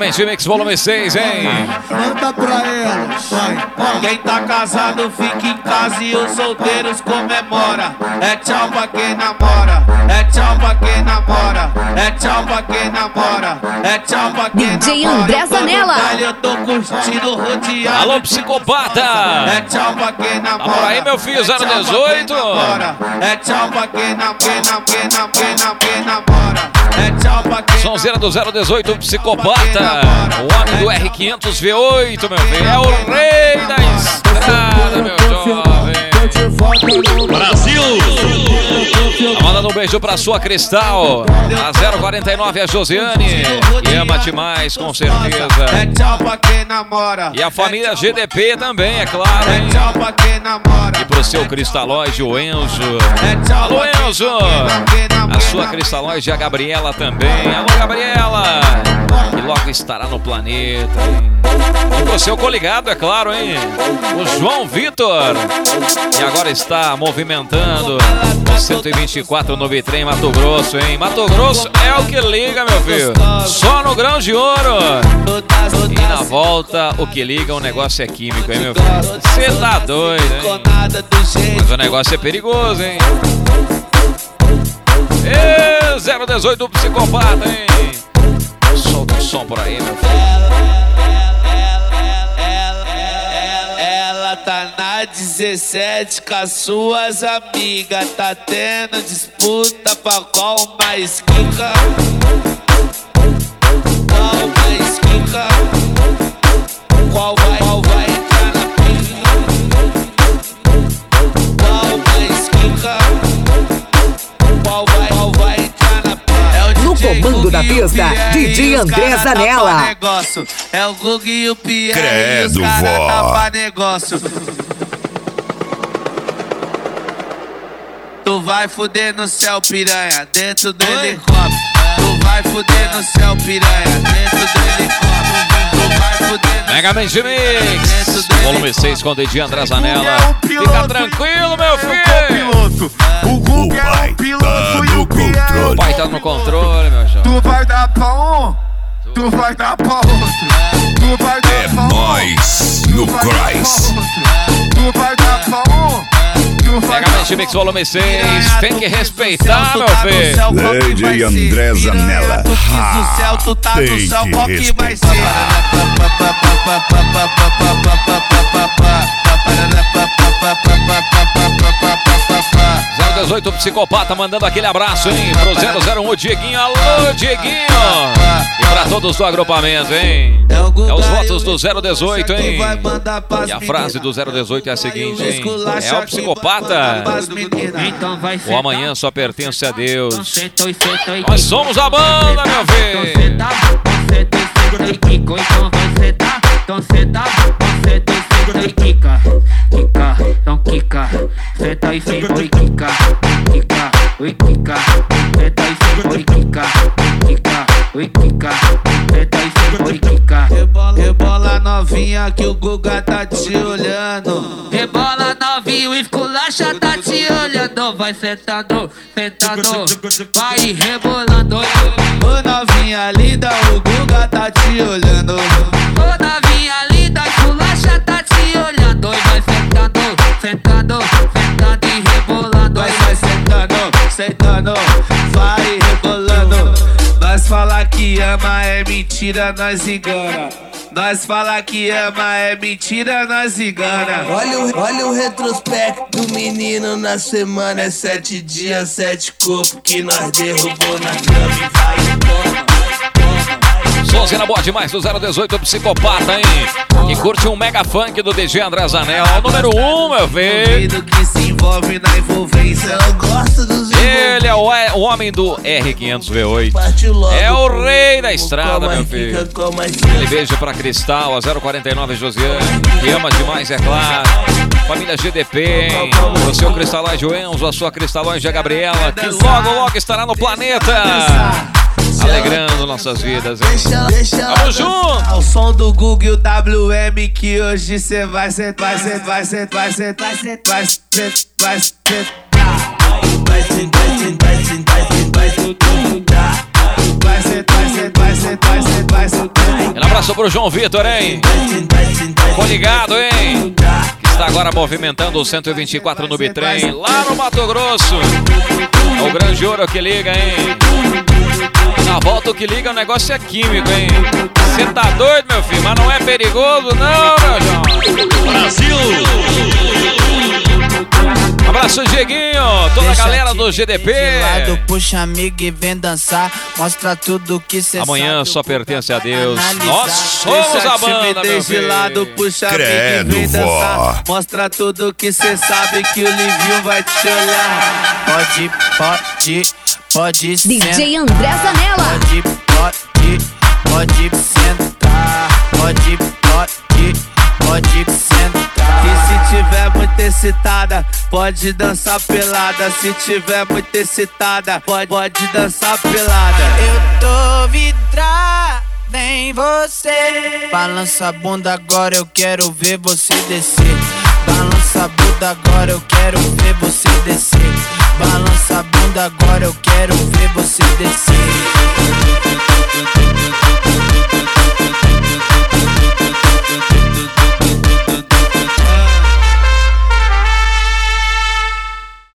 Megamente Mix volume 6, hein? Manda pra ela, vai. Quem tá casado fica em casa e os solteiros comemora. É tchau pra quem namora, é tchau pra quem namora, é tchau pra quem namora, é tchau pra quem DJ namora. André Zanella. Eu tô curtindo rodeado. Alô, psicopata! É tchau pra quem namora. Tá por aí, meu filho, 018. É tchau pra quem namora. É tchau pra quem Sonzeira do 018, psicopata. O homem do R500 V8, meu filho. É o rei da estrada, meu jovem. Brasil! Tá mandando um beijo pra sua Cristal. A 049 é a Josiane. Que ama demais, com certeza. É tchau pra quem namora. E a família GDP também, é claro, hein? É tchau pra quem namora. E pro seu Cristalóide, o Enzo. Alô, Enzo! A sua Cristalóide, a Gabriela também. Alô, Gabriela! Que logo estará no planeta, hein? E pro seu coligado, é claro, hein? O João Vitor. E agora está movimentando o 124 no bitrem Mato Grosso, hein? Mato Grosso é o que liga, meu filho. Só no grão de ouro. E na volta, o que liga, o negócio é químico, hein, meu filho? Você tá doido, hein? Mas o negócio é perigoso, hein? 018 psicopata, hein? Solta o som por aí, meu filho. Ela tá na 17 com as suas amigas. Tá tendo disputa pra qual mais quica. Qual mais quica? Qual vai entrar na pista? Qual mais quica? Qual vai entrar na pista? No comando da pista, DJ André Zanella. É o Gug e o Pierre. Credo, e os cara vó. tapa negócio. Tu vai fuder no céu, piranha, dentro do helicóptero. Tu vai fuder no céu, piranha, dentro do helicóptero. Tu vai fuder no Megamente Mix, volume 6 com o DJ André Zanella. Fica tranquilo, meu filho. O Gug é o piloto e o Pierre. O pai tá no controle, meu jovem. Tu vai dar pra um, tu vai dar pra outro. Tu vai dar É pra um, nóis no tu vai dar pra Christ. outro. Tu vai dar pra um. Megamente Mix volume 6, tem que respeitar, meu filho. DJ André Zanella. No céu, tu tá no Tem céu, que qual que vai ser? respeitar. 018 psicopata mandando aquele abraço, hein? Pro 001 Dieguinho, alô Dieguinho! E pra todos do agrupamento, hein? É os votos do 018, hein? E a frase do 018 é a seguinte, hein? É o psicopata. O amanhã só pertence a Deus. Nós somos a banda, meu filho! Então senta e quica, então quica, senta e fica, oi quica, oi quica, senta e fica, oi quica, oi quica, senta e fica, oi quica. Rebola novinha que o Guga tá te olhando. Rebola novinho, esculacha tá te olhando. Vai sentando, sentando, vai rebolando. Ô novinha linda, o Guga tá te olhando. Ô novinha linda, esculacha tá te olhando. E vai sentando, sentando, sentando e rebolando. Vai sentando, vai rebolando. Nós fala que ama é mentira, nós engana. Nós fala que ama é mentira, nós engana. Olha o retrospecto do menino na semana. É 7 dias, 7 corpos que nós derrubou na cama e vai embora. Sonzeira boa demais do 018 psicopata, hein? Que curte um mega funk do DJ André Zanella. O número 1, meu filho. Que se envolve na envolvência. Eu gosto dos Ele é o homem do R500 V8. É o rei da estrada, meu filho. Aquele beijo pra Cristal, a 049 Josiane, que ama demais, é claro. Família GDP, hein? O seu Cristalóide Enzo, a sua Cristalóide a Gabriela, que logo estará no planeta. Alegrando nossas vidas, hein? Tamo junto! Ao som do Google e o WM que hoje cê vai sentar. Pela Abraço pro João Vitor, hein? Tô ligado, hein? Que está agora movimentando o 124 no bitrem, lá no Mato Grosso. É o Grande Ouro que liga, hein? Na volta o que liga, o negócio é químico, hein? Você tá doido, meu filho? Mas não é perigoso, não, meu João. Brasil! Abraço, Dieguinho, toda a galera do GDP. Puxa amigo e vem dançar, mostra tudo que cê amanhã sabe, só pertence a Deus. analisar. Nós somos a banda, meu de lado, filho. puxa Credo, amigo e vem vó. dançar. Mostra tudo que cê sabe que o Livinho vai te olhar. Pode DJ sentar. André Zanella. Pode sentar. Pode sentar. E se tiver muito excitada, pode dançar pelada. Se tiver muito excitada, pode dançar pelada. Eu tô vidrada em você. Balança a bunda agora, eu quero ver você descer. Balança a bunda agora, eu quero ver você descer. Balança a bunda agora, eu quero ver você descer.